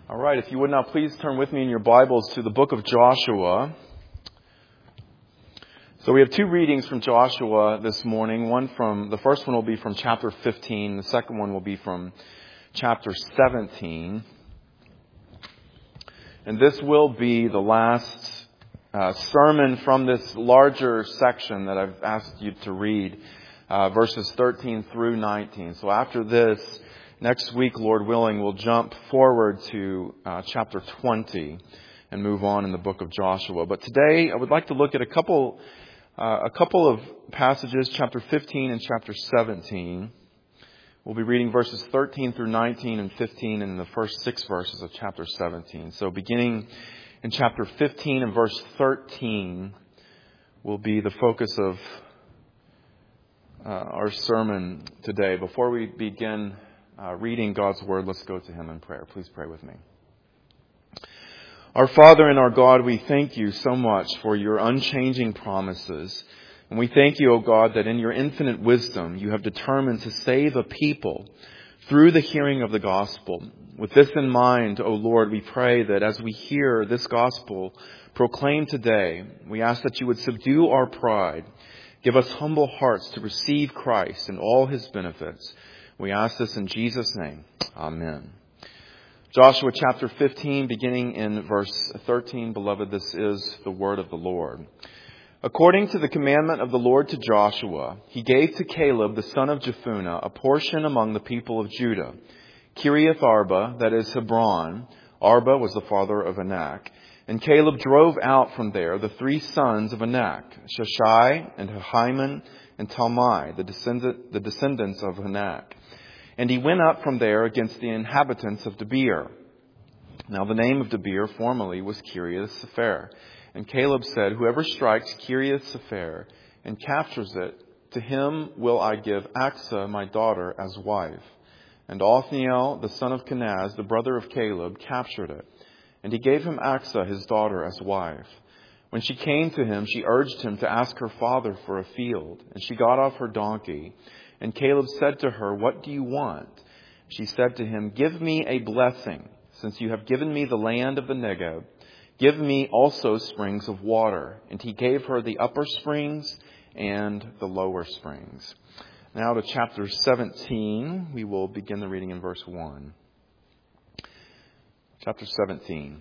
All right, if you would now please turn with me in your Bibles to the book of Joshua. So we have two readings from Joshua this morning. The first one will be from chapter 15. The second one will be from chapter 17. And this will be the last sermon from this larger section that I've asked you to read, verses 13 through 19. So after this, next week, Lord willing, we'll jump forward to chapter 20 and move on in the book of Joshua. But today, I would like to look at a couple of passages, chapter 15 and chapter 17. We'll be reading verses 13 through 19 and 15 in the first 6 verses of chapter 17. So beginning in chapter 15 and verse 13 will be the focus of our sermon today. Before we begin reading God's Word, let's go to Him in prayer. Please pray with me. Our Father and our God, we thank you so much for your unchanging promises. And we thank you, O God, that in your infinite wisdom you have determined to save a people through the hearing of the gospel. With this in mind, O Lord, we pray that as we hear this gospel proclaimed today, we ask that you would subdue our pride, give us humble hearts to receive Christ and all His benefits. We ask this in Jesus' name. Amen. Joshua chapter 15, beginning in verse 13. Beloved, this is the word of the Lord. According to the commandment of the Lord to Joshua, he gave to Caleb the son of Jephunneh a portion among the people of Judah. Kiriath Arba, that is Hebron. Arba was the father of Anak. And Caleb drove out from there the 3 sons of Anak, Sheshai and Ahiman and Talmai, the descendants of Anak. And he went up from there against the inhabitants of Debir. Now the name of Debir formerly was Kiriath-Sepher. And Caleb said, whoever strikes Kiriath-Sepher and captures it, to him will I give Achsah, my daughter, as wife. And Othniel, the son of Kenaz, the brother of Caleb, captured it. And he gave him Achsah, his daughter, as wife. When she came to him, she urged him to ask her father for a field. And she got off her donkey. And Caleb said to her, what do you want? She said to him, give me a blessing, since you have given me the land of the Negeb. Give me also springs of water. And he gave her the upper springs and the lower springs. Now to chapter 17, we will begin the reading in verse 1. Chapter 17.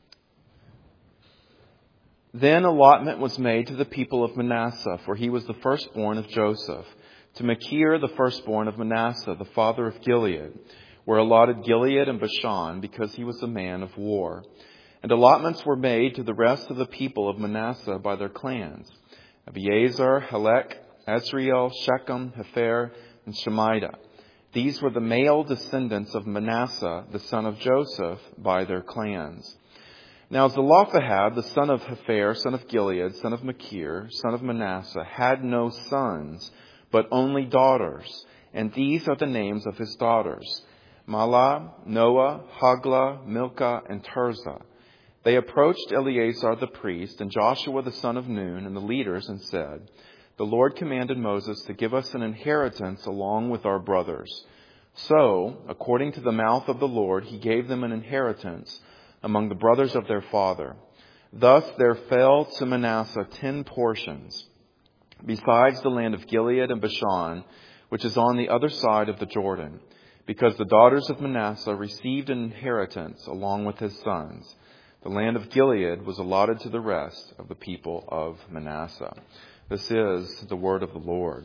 Then allotment was made to the people of Manasseh, for he was the firstborn of Joseph. To Machir, the firstborn of Manasseh, the father of Gilead, were allotted Gilead and Bashan, because he was a man of war. And allotments were made to the rest of the people of Manasseh by their clans: Abiezer, Helek, Azriel, Shechem, Hefer, and Shemida. These were the male descendants of Manasseh, the son of Joseph, by their clans. Now Zelophehad, the son of Hefer, son of Gilead, son of Machir, son of Manasseh, had no sons, but only daughters. And these are the names of his daughters: Mahlah, Noah, Haglah, Milcah, and Tirzah. They approached Eleazar the priest and Joshua the son of Nun and the leaders and said, the Lord commanded Moses to give us an inheritance along with our brothers. So, according to the mouth of the Lord, he gave them an inheritance among the brothers of their father. Thus there fell to Manasseh 10 portions, besides the land of Gilead and Bashan, which is on the other side of the Jordan, because the daughters of Manasseh received an inheritance along with his sons. The land of Gilead was allotted to the rest of the people of Manasseh. This is the word of the Lord.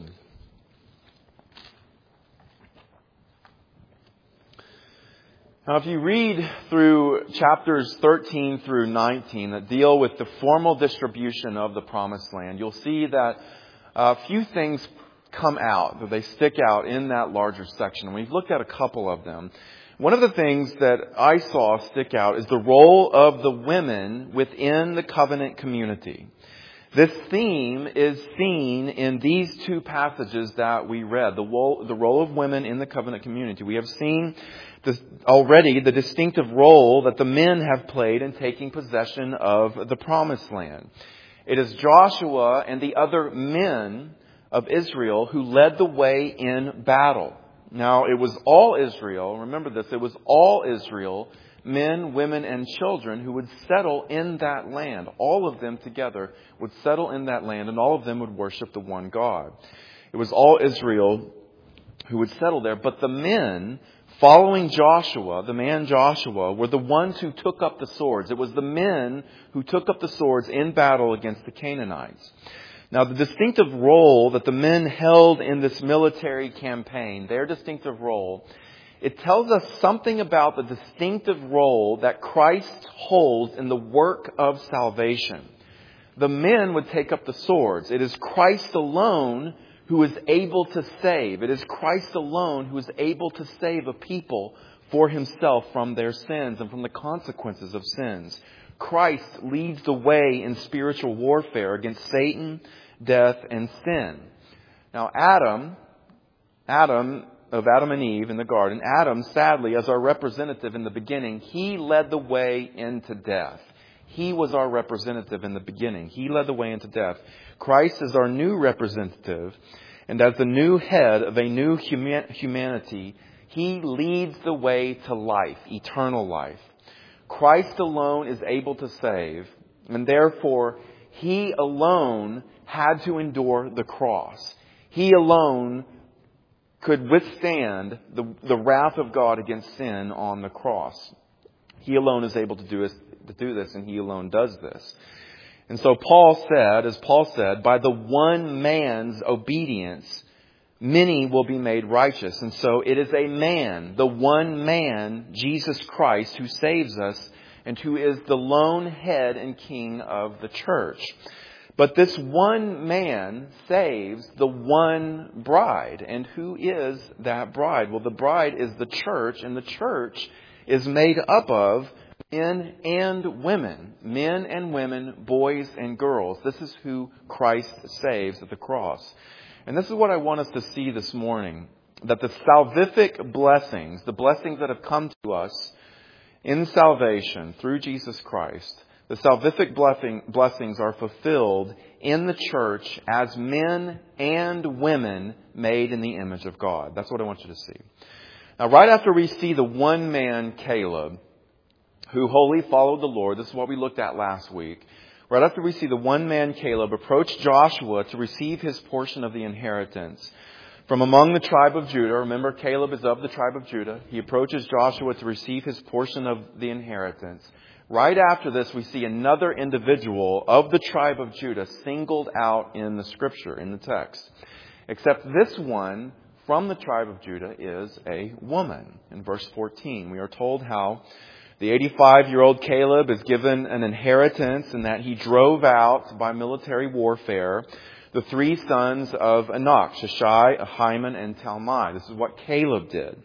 Now, if you read through chapters 13 through 19 that deal with the formal distribution of the promised land, you'll see that a few things come out, that they stick out in that larger section. We've looked at a couple of them. One of the things that I saw stick out is the role of the women within the covenant community. This theme is seen in these 2 passages that we read, the role of women in the covenant community. We have seen already the distinctive role that the men have played in taking possession of the promised land. It is Joshua and the other men of Israel who led the way in battle. Now, it was all Israel, remember this, it was all Israel, men, women, and children who would settle in that land. All of them together would settle in that land, and all of them would worship the one God. It was all Israel who would settle there. But the men following Joshua, the man Joshua, were the ones who took up the swords. It was the men who took up the swords in battle against the Canaanites. Now, the distinctive role that the men held in this military campaign, their distinctive role, it tells us something about the distinctive role that Christ holds in the work of salvation. The men would take up the swords. It is Christ alone who is able to save. It is Christ alone who is able to save a people for himself from their sins and from the consequences of sins. Christ leads the way in spiritual warfare against Satan, death, and sin. Now, Adam and Eve in the garden, Adam, sadly, as our representative in the beginning, he led the way into death. He was our representative in the beginning. He led the way into death. Christ is our new representative, and as the new head of a new humanity, he leads the way to life, eternal life. Christ alone is able to save, and therefore he alone had to endure the cross. He alone could withstand the wrath of God against sin on the cross. He alone is able to do this, and he alone does this. And so as Paul said, by the one man's obedience, many will be made righteous. And so it is a man, the one man, Jesus Christ, who saves us and who is the lone head and king of the church. But this one man saves the one bride. And who is that bride? Well, the bride is the church, and the church is made up of men and women, boys and girls. This is who Christ saves at the cross. And this is what I want us to see this morning, that the salvific blessings, the blessings that have come to us in salvation through Jesus Christ, the salvific blessings are fulfilled in the church as men and women made in the image of God. That's what I want you to see. Now, right after we see the one man, Caleb, who wholly followed the Lord, this is what we looked at last week. Right after we see the one man, Caleb, approach Joshua to receive his portion of the inheritance from among the tribe of Judah. Remember, Caleb is of the tribe of Judah. He approaches Joshua to receive his portion of the inheritance. Right after this, we see another individual of the tribe of Judah singled out in the scripture, in the text. Except this one from the tribe of Judah is a woman. In verse 14, we are told how the 85-year-old Caleb is given an inheritance and that he drove out by military warfare the three sons of Anak, Sheshai, Ahiman, and Talmai. This is what Caleb did.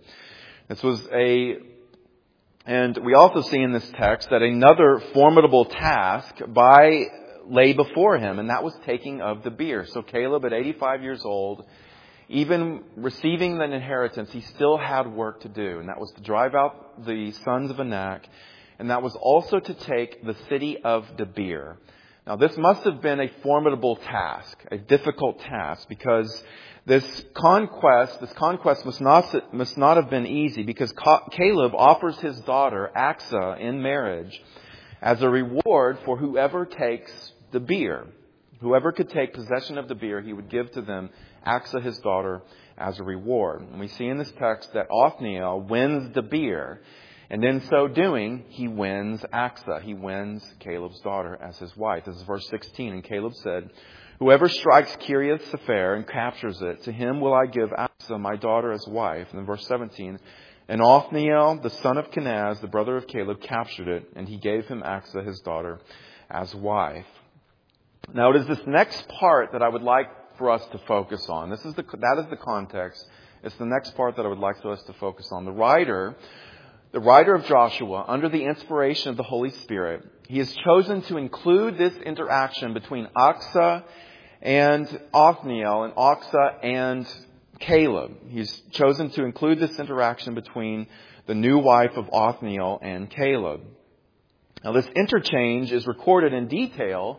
And we also see in this text that another formidable task lay before him, and that was taking of the beer. So Caleb, at 85 years old, even receiving an inheritance, he still had work to do. And that was to drive out the sons of Anak. And that was also to take the city of Debir. Now, this must have been a formidable task, a difficult task, because this conquest must not have been easy, because Caleb offers his daughter, Achsah, in marriage as a reward for whoever takes Debir. Whoever could take possession of Debir, he would give to them Achsah, his daughter, as a reward. And we see in this text that Othniel wins Debir, and in so doing, he wins Achsah. He wins Caleb's daughter as his wife. This is verse 16. And Caleb said, "Whoever strikes Kiriath Sepher and captures it, to him will I give Achsah, my daughter, as wife." And then verse 17, "And Othniel, the son of Kenaz, the brother of Caleb, captured it, and he gave him Achsah, his daughter, as wife." Now, it is this next part that I would like for us to focus on. That is the context. It's the next part that I would like for us to focus on. The writer of Joshua, under the inspiration of the Holy Spirit, he has chosen to include this interaction between Achsah and Othniel and Achsah and Caleb. He's chosen to include this interaction between the new wife of Othniel and Caleb. Now, this interchange is recorded in detail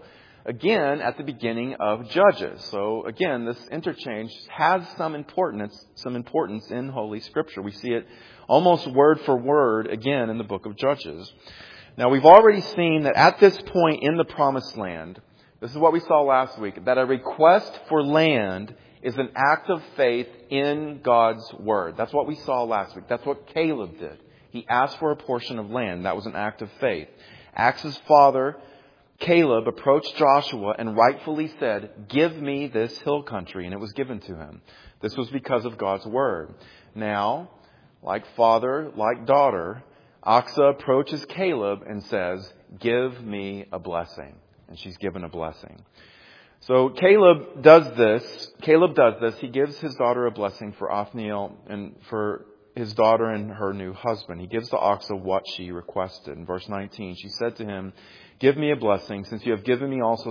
again at the beginning of Judges. So again, this interchange has some importance in Holy Scripture. We see it almost word for word again in the book of Judges. Now, we've already seen that at this point in the Promised Land, this is what we saw last week, that a request for land is an act of faith in God's Word. That's what we saw last week. That's what Caleb did. He asked for a portion of land. That was an act of faith. Axe's father, Caleb, approached Joshua and rightfully said, "Give me this hill country," and it was given to him. This was because of God's Word. Now, like father, like daughter, Achsah approaches Caleb and says, "Give me a blessing." And she's given a blessing. So Caleb does this. He gives his daughter a blessing for Othniel and for his daughter and her new husband. He gives to Achsah what she requested. In verse 19, she said to him, "Give me a blessing, since you have given me the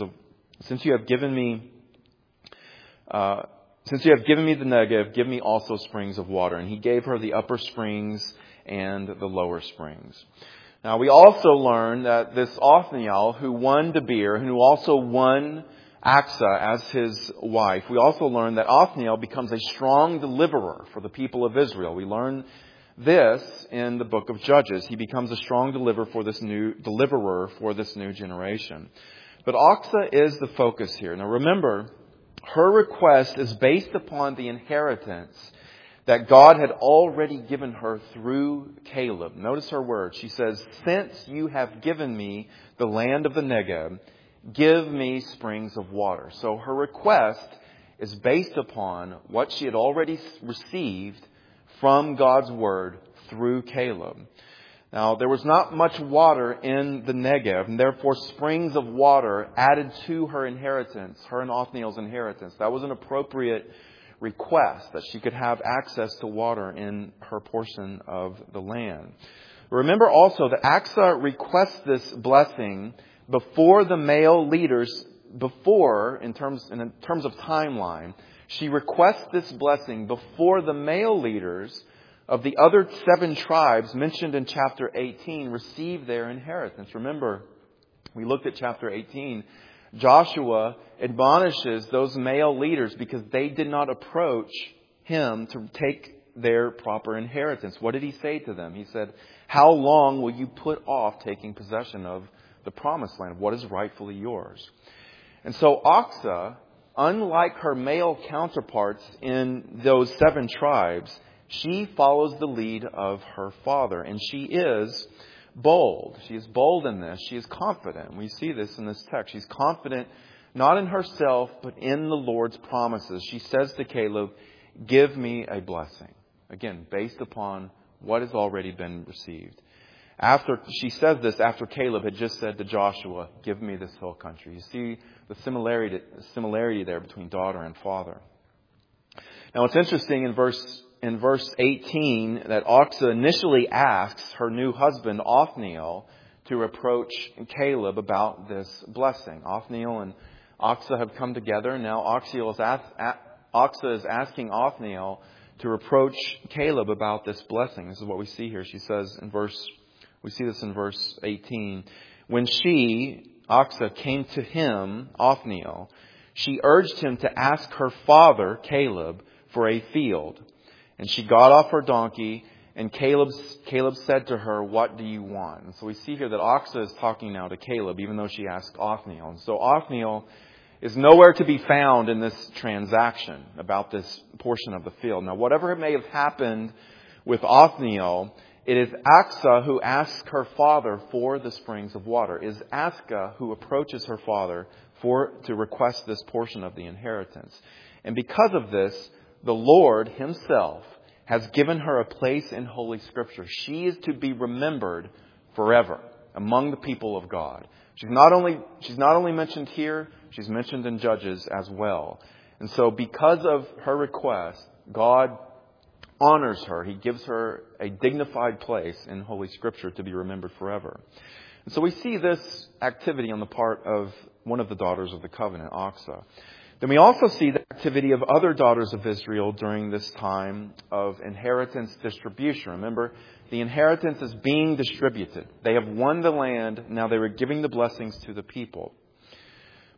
Negev, give me also springs of water." And he gave her the upper springs and the lower springs. Now, we also learn that this Othniel, who won Debir, and who also won Achsah as his wife, we also learn that Othniel becomes a strong deliverer for the people of Israel. We learn this in the book of Judges. He becomes a strong deliverer for this new generation. But Achsah is the focus here. Now, remember, her request is based upon the inheritance that God had already given her through Caleb. Notice her words. She says, "Since you have given me the land of the Negev, give me springs of water." So her request is based upon what she had already received from God's Word through Caleb. Now, there was not much water in the Negev, and therefore springs of water added to her inheritance, her and Othniel's inheritance. That was an appropriate request, that she could have access to water in her portion of the land. Remember also that Achsah requests this blessing before the male leaders, in terms of timeline, she requests this blessing before the male leaders of the other 7 tribes mentioned in chapter 18 receive their inheritance. Remember, we looked at chapter 18. Joshua admonishes those male leaders because they did not approach him to take their proper inheritance. What did he say to them? He said, "How long will you put off taking possession of the promised land? What is rightfully yours?" And so Achsah, unlike her male counterparts in those 7 tribes, she follows the lead of her father, and she is bold. She is bold in this. She is confident. We see this in this text. She's confident not in herself, but in the Lord's promises. She says to Caleb, "Give me a blessing." Again, based upon what has already been received. She says this after Caleb had just said to Joshua, "Give me this hill country." You see the similarity there between daughter and father. Now, it's interesting in verse 18 that Achsah initially asks her new husband, Othniel, to approach Caleb about this blessing. Othniel and Achsah have come together, and now Achsah is asking Othniel to approach Caleb about this blessing. This is what we see here. We see this in verse 18. When Achsah, came to him, Othniel, she urged him to ask her father, Caleb, for a field. And she got off her donkey, and Caleb said to her, "What do you want?" And so we see here that Achsah is talking now to Caleb, even though she asked Othniel. And so Othniel is nowhere to be found in this transaction about this portion of the field. Now, whatever may have happened with Othniel, it is Achsah who asks her father for the springs of water. It is Achsah who approaches her father to request this portion of the inheritance. And because of this, the Lord Himself has given her a place in Holy Scripture. She is to be remembered forever among the people of God. She's not only mentioned here, she's mentioned in Judges as well. And so because of her request, God honors her. He gives her a dignified place in Holy Scripture to be remembered forever. And so we see this activity on the part of one of the daughters of the covenant, Achsah. Then we also see the activity of other daughters of Israel during this time of inheritance distribution. Remember, the inheritance is being distributed. They have won the land. Now they were giving the blessings to the people.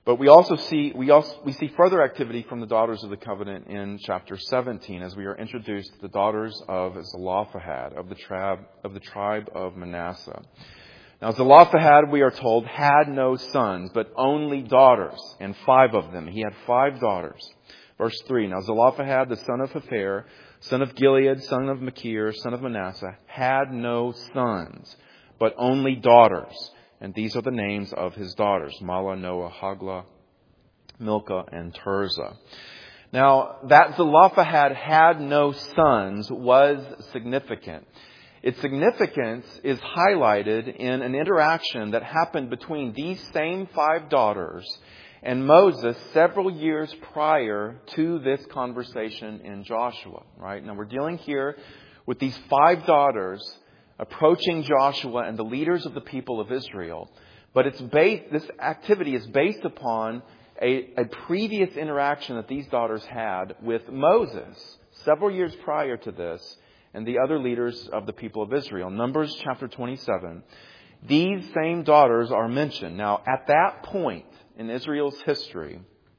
But we see further activity from the daughters of the covenant in chapter 17 as we are introduced to the daughters of Zelophehad of the tribe of Manasseh. Now Zelophehad, we are told, had no sons, but only daughters, and 5 of them. He had 5 daughters. Verse 3, now Zelophehad, the son of Hepher, son of Gilead, son of Machir, son of Manasseh, had no sons, but only daughters. And these are the names of his daughters, Mahlah, Noah, Hoglah, Milcah, and Tirzah. Now, that Zelophehad had no sons was significant. Its significance is highlighted in an interaction that happened between these same 5 daughters and Moses several years prior to this conversation in Joshua. Right? Now, we're dealing here with these 5 daughters approaching Joshua and the leaders of the people of Israel. But this activity is based upon a previous interaction that these daughters had with Moses several years prior to this and the other leaders of the people of Israel. Numbers chapter 27. These same daughters are mentioned. Now, at that point in Israel's history,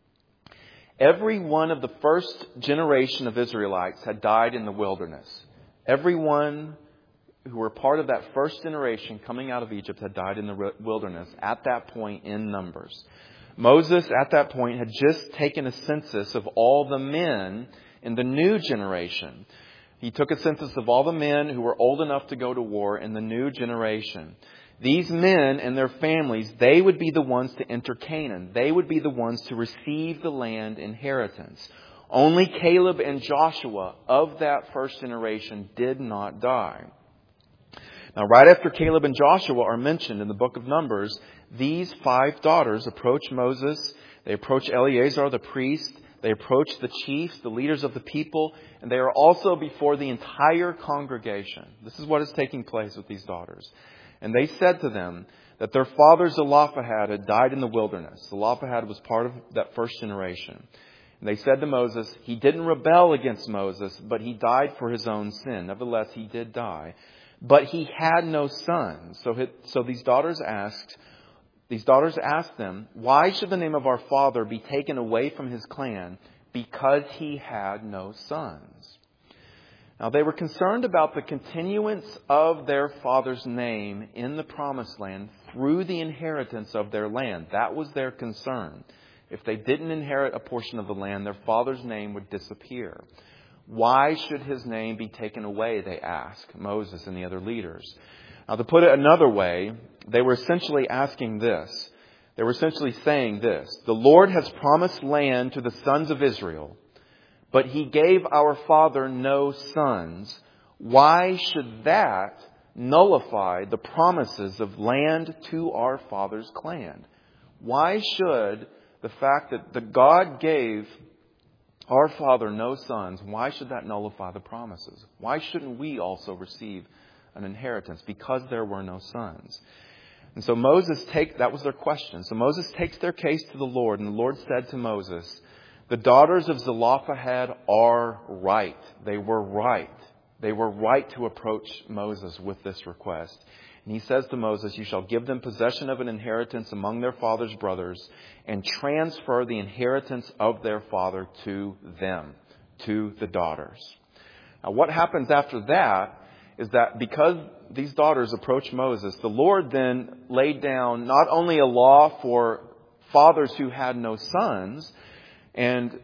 every one of the first generation of Israelites had died in the wilderness. Everyone who were part of that first generation coming out of Egypt had died in the wilderness at that point in Numbers. Moses, at that point, had just taken a census of all the men in the new generation. He took a census of all the men who were old enough to go to war in the new generation. These men and their families, they would be the ones to enter Canaan. They would be the ones to receive the land inheritance. Only Caleb and Joshua of that first generation did not die. Now, right after Caleb and Joshua are mentioned in the book of Numbers, these 5 daughters approach Moses. They approach Eleazar the priest. They approach the chiefs, the leaders of the people, and they are also before the entire congregation. This is what is taking place with these daughters. And they said to them that their father Zelophehad had died in the wilderness. Zelophehad was part of that first generation. And they said to Moses, he didn't rebel against Moses, but he died for his own sin. Nevertheless, he did die. But he had no sons. So these daughters asked them, why should the name of our father be taken away from his clan because he had no sons? Now, they were concerned about the continuance of their father's name in the promised land through the inheritance of their land. That was their concern. If they didn't inherit a portion of the land, their father's name would disappear. Why should his name be taken away, they ask Moses and the other leaders. Now, to put it another way, they were essentially asking this. They were essentially saying this. The Lord has promised land to the sons of Israel, but he gave our father no sons. Why should that nullify the promises of land to our father's clan? Why should the fact that the God gave our father no sons, why should that nullify the promises? Why shouldn't we also receive an inheritance? Because there were no sons. And so that was their question. So Moses takes their case to the Lord, and the Lord said to Moses, the daughters of Zelophehad are right. They were right. They were right to approach Moses with this request. And he says to Moses, you shall give them possession of an inheritance among their father's brothers and transfer the inheritance of their father to them, to the daughters. Now, what happens after that is that because these daughters approach Moses, the Lord then laid down not only a law for fathers who had no sons, and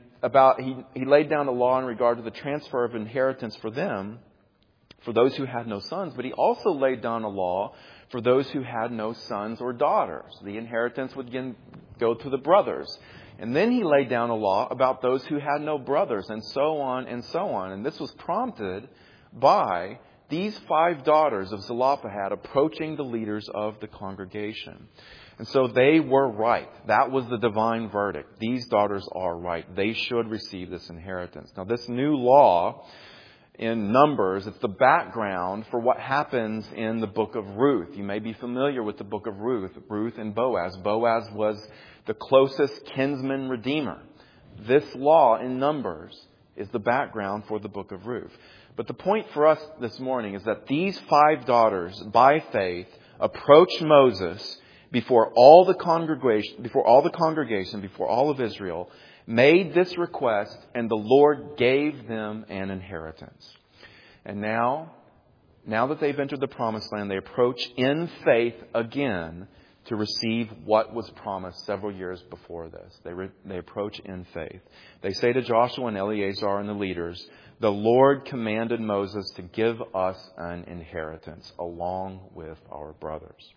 he laid down a law in regard to the transfer of inheritance for them, for those who had no sons, but he also laid down a law for those who had no sons or daughters. The inheritance would again go to the brothers. And then he laid down a law about those who had no brothers, and so on and so on. And this was prompted by these 5 daughters of Zelophehad approaching the leaders of the congregation. And so they were right. That was the divine verdict. These daughters are right. They should receive this inheritance. Now, this new law in Numbers, it's the background for what happens in the book of Ruth. You may be familiar with the book of Ruth and Boaz. Boaz was the closest kinsman redeemer. This law in Numbers is the background for the book of Ruth. But the point for us this morning is that these 5 daughters, by faith, approach Moses before all the congregation, before all of Israel, made this request, and the Lord gave them an inheritance. And now that they've entered the promised land, they approach in faith again to receive what was promised several years before this. They approach in faith. They say to Joshua and Eleazar and the leaders, "The Lord commanded Moses to give us an inheritance along with our brothers."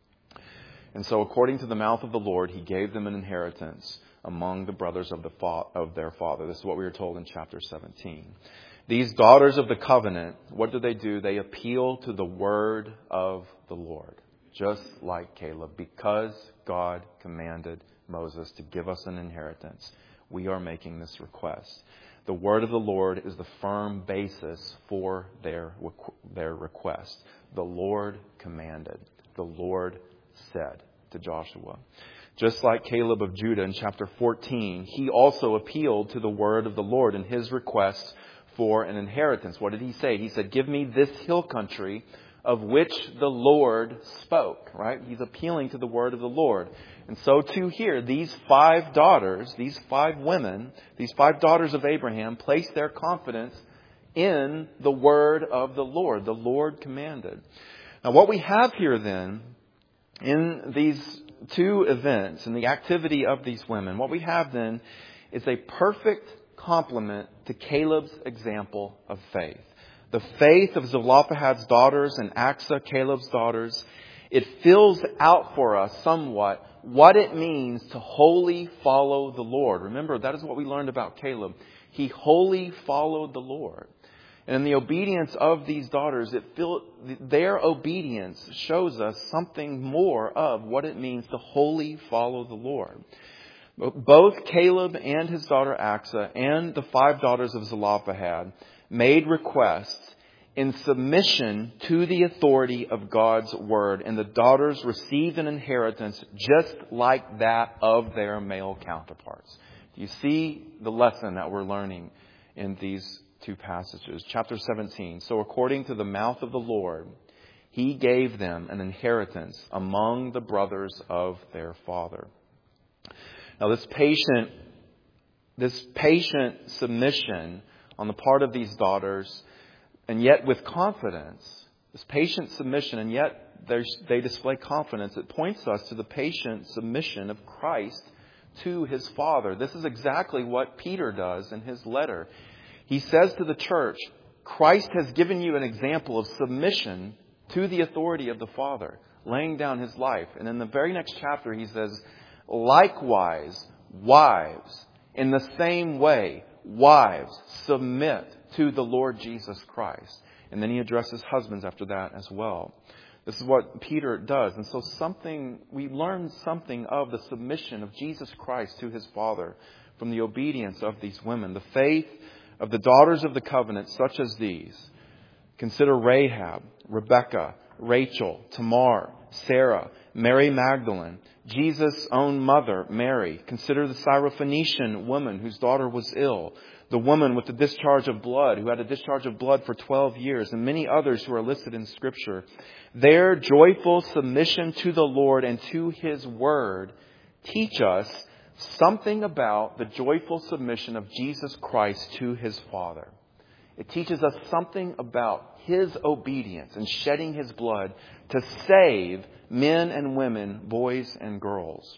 And so according to the mouth of the Lord, He gave them an inheritance among the brothers of their father. This is what we were told in chapter 17. These daughters of the covenant, what do? They appeal to the word of the Lord, just like Caleb. Because God commanded Moses to give us an inheritance, we are making this request. The word of the Lord is the firm basis for their request. The Lord commanded. The Lord said to Joshua. Just like Caleb of Judah in chapter 14, he also appealed to the word of the Lord in his request for an inheritance. What did he say? He said, "Give me this hill country of which the Lord spoke." Right? He's appealing to the word of the Lord. And so too here, these 5 daughters, these 5 women, these 5 daughters of Abraham place their confidence in the word of the Lord. The Lord commanded. Now what we have here then, in these 2 events and the activity of these women, what we have then is a perfect complement to Caleb's example of faith. The faith of Zelophehad's daughters and Achsah, Caleb's daughters, it fills out for us somewhat what it means to wholly follow the Lord. Remember, that is what we learned about Caleb. He wholly followed the Lord. And in the obedience of these daughters, their obedience shows us something more of what it means to wholly follow the Lord. Both Caleb and his daughter Achsah and the 5 daughters of Zelophehad made requests in submission to the authority of God's word. And the daughters received an inheritance just like that of their male counterparts. Do you see the lesson that we're learning in these 2 passages? Chapter 17. So according to the mouth of the Lord, He gave them an inheritance among the brothers of their father. Now this patient submission on the part of these daughters, and yet with confidence, this patient submission, and yet they display confidence. It points us to the patient submission of Christ to His Father. This is exactly what Peter does in his letter. He says to the church, Christ has given you an example of submission to the authority of the Father, laying down His life. And in the very next chapter, he says, likewise, wives, in the same way, wives, submit to the Lord Jesus Christ. And then he addresses husbands after that as well. This is what Peter does. And so we learn something of the submission of Jesus Christ to His Father from the obedience of these women. The faith of the daughters of the covenant, such as these. Consider Rahab, Rebecca, Rachel, Tamar, Sarah, Mary Magdalene, Jesus' own mother, Mary. Consider the Syrophoenician woman whose daughter was ill. The woman with the discharge of blood, who had a discharge of blood for 12 years, and many others who are listed in Scripture. Their joyful submission to the Lord and to His Word teach us something about the joyful submission of Jesus Christ to His Father. It teaches us something about His obedience and shedding His blood to save men and women, boys and girls.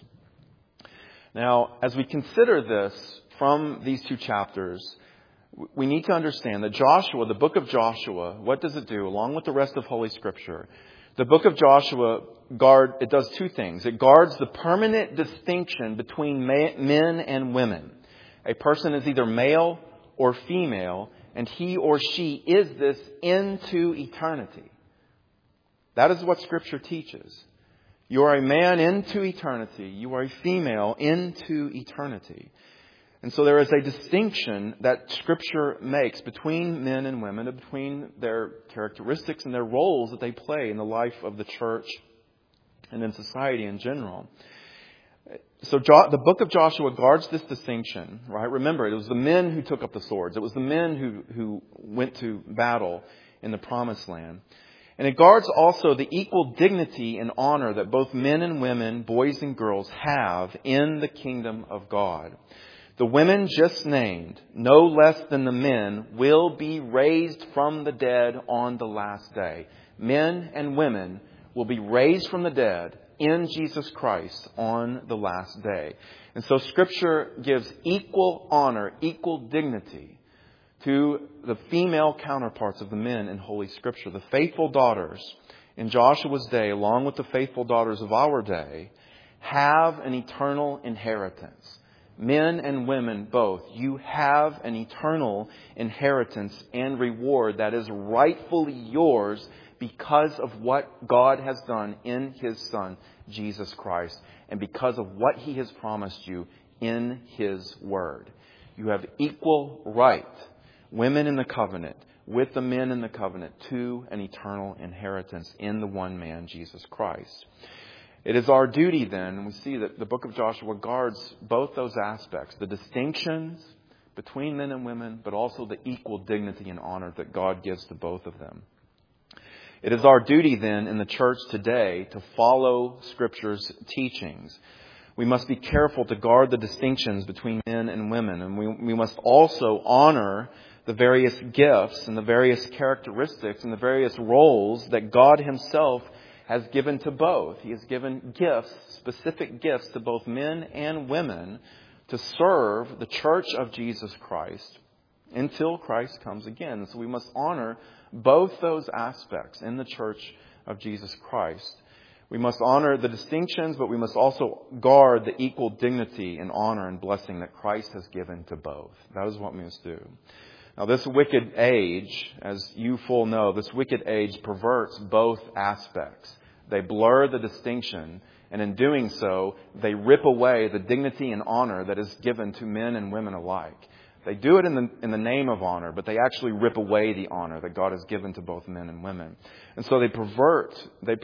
Now, as we consider this from these 2 chapters, we need to understand that Joshua, the book of Joshua, what does it do? Along with the rest of Holy Scripture, the book of Joshua it does 2 things. It guards the permanent distinction between men and women. A person is either male or female, and he or she is this into eternity. That is what Scripture teaches. You are a man into eternity. You are a female into eternity. And so there is a distinction that Scripture makes between men and women, between their characteristics and their roles that they play in the life of the church and in society in general. So the book of Joshua guards this distinction, right? Remember, it was the men who took up the swords. It was the men who went to battle in the Promised Land. And it guards also the equal dignity and honor that both men and women, boys and girls, have in the kingdom of God. The women just named, no less than the men, will be raised from the dead on the last day. Men and women will be raised from the dead in Jesus Christ on the last day. And so Scripture gives equal honor, equal dignity to the female counterparts of the men in Holy Scripture. The faithful daughters in Joshua's day, along with the faithful daughters of our day, have an eternal inheritance. Men and women both, you have an eternal inheritance and reward that is rightfully yours because of what God has done in His Son, Jesus Christ, and because of what He has promised you in His Word. You have equal right, women in the covenant, with the men in the covenant, to an eternal inheritance in the one man, Jesus Christ. It is our duty then, and we see that the book of Joshua guards both those aspects, the distinctions between men and women, but also the equal dignity and honor that God gives to both of them. It is our duty then in the church today to follow Scripture's teachings. We must be careful to guard the distinctions between men and women, and we must also honor the various gifts and the various characteristics and the various roles that God Himself has given to both. He has given gifts, specific gifts to both men and women to serve the church of Jesus Christ until Christ comes again. So we must honor both those aspects in the church of Jesus Christ. We must honor the distinctions, but we must also guard the equal dignity and honor and blessing that Christ has given to both. That is what we must do. Now, this wicked age, as you full know, this wicked age perverts both aspects. They blur the distinction, and in doing so, they rip away the dignity and honor that is given to men and women alike. They do it in the name of honor, but they actually rip away the honor that God has given to both men and women. And so they pervert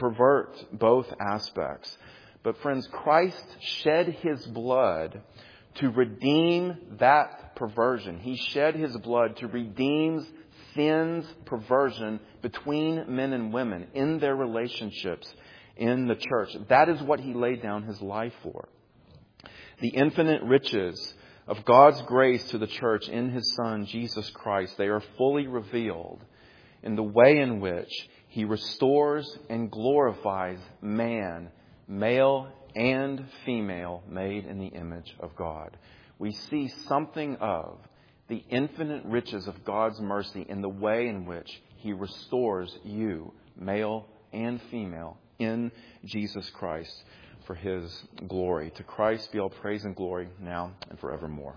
both aspects. But friends, Christ shed His blood to redeem that perversion. He shed His blood to redeem sin's perversion between men and women in their relationships in the church. That is what He laid down His life for. The infinite riches of God's grace to the church in His Son, Jesus Christ, they are fully revealed in the way in which He restores and glorifies man, male and female, made in the image of God. We see something of the infinite riches of God's mercy in the way in which He restores you, male and female, in Jesus Christ for His glory. To Christ be all praise and glory now and forevermore.